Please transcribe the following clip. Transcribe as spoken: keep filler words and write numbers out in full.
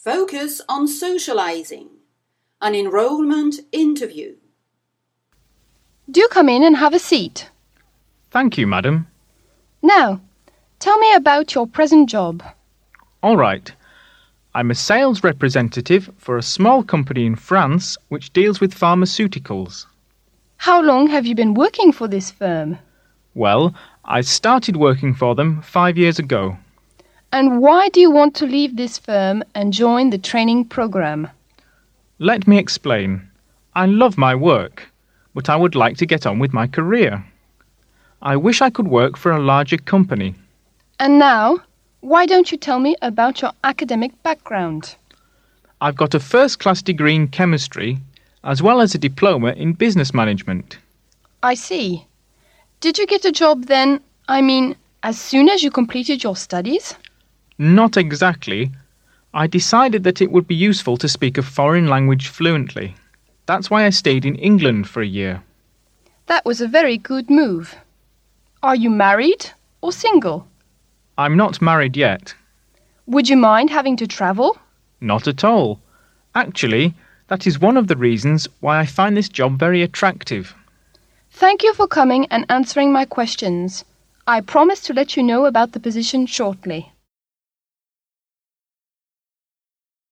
Focus on socializing. An enrollment interview. Do come in and have a seat. Thank you, madam. Now, tell me about your present job. All right. I'm a sales representative for a small company in France which deals with pharmaceuticals. How long have you been working for this firm? Well, I started working for them five years ago. And why do you want to leave this firm and join the training program? Let me explain. I love my work, but I would like to get on with my career. I wish I could work for a larger company. And now, why don't you tell me about your academic background? I've got a first-class degree in chemistry, as well as a diploma in business management. I see. Did you get a job then, I mean, as soon as you completed your studies? Not exactly. I decided that it would be useful to speak a foreign language fluently. That's why I stayed in England for a year. That was a very good move. Are you married or single? I'm not married yet. Would you mind having to travel? Not at all. Actually, that is one of the reasons why I find this job very attractive. Thank you for coming and answering my questions. I promise to let you know about the position shortly.